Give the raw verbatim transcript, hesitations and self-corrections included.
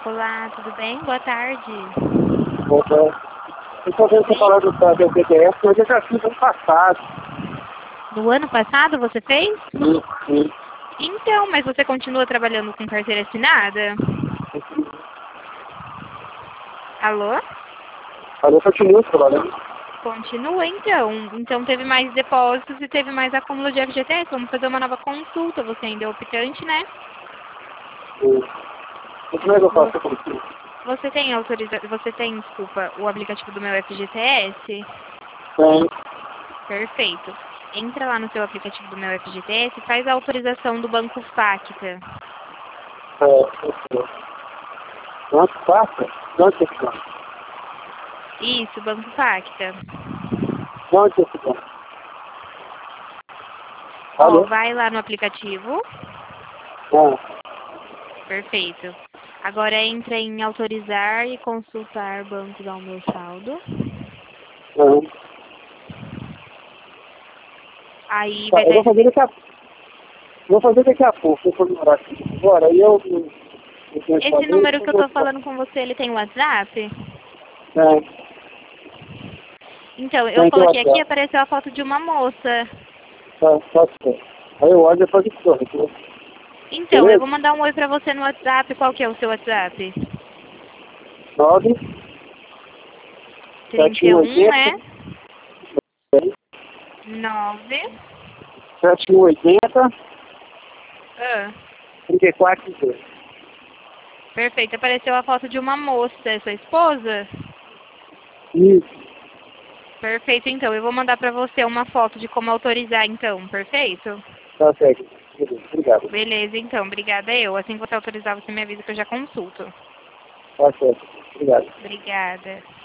Olá, tudo bem? Boa tarde. Opa. Eu estou vendo você falar do do B T S, mas eu já fiz ano passado. No ano passado você fez? Sim, sim. Então, mas você continua trabalhando com carteira assinada? Alô? Mas eu continuo trabalhando. Continua então. Então teve mais depósitos e teve mais acúmulo de F G T S. Vamos fazer uma nova consulta. Você ainda é optante, né? Sim. E como é que eu Vo- faço com isso? Você tem autoriza... Você tem, desculpa, o aplicativo do meu F G T S? Tem. Perfeito. Entra lá no seu aplicativo do meu F G T S e faz a autorização do Banco Facta. É, quanto passa? Quanto que fica? Isso, Banco Facta. Quanto que fica? Ó, Alô? vai lá no aplicativo. Ah, Perfeito. Agora entra em autorizar e consultar banco ao meu saldo. não. Aí Tá, vai eu estar vou fazer escrito. daqui a Vou fazer daqui a pouco, eu vou demorar aqui. Agora, aí eu, eu, eu tenho que Esse fazer, número que eu eu vou tô falando com você, ele tem WhatsApp? Tem, Então, eu tem que coloquei aqui e WhatsApp. apareceu a foto de uma moça. Tá, tá certo. Aí eu olho e depois eu estou. Então, eu Beleza? vou mandar um oi pra você no WhatsApp. Qual que é o seu WhatsApp? nove sete trinta e um um, oitenta é? nove. sete um oitenta Ah, trinta e quatro dezoito. perfeito. Apareceu a foto de uma moça. É sua esposa? Isso, Perfeito, então. Eu vou mandar pra você uma foto de como autorizar, então. Perfeito? tá certo. Beleza, obrigado. Beleza, então. Obrigada eu. Assim que você autorizar, você me avisa que eu já consulto. Tá certo. Obrigado. Obrigada.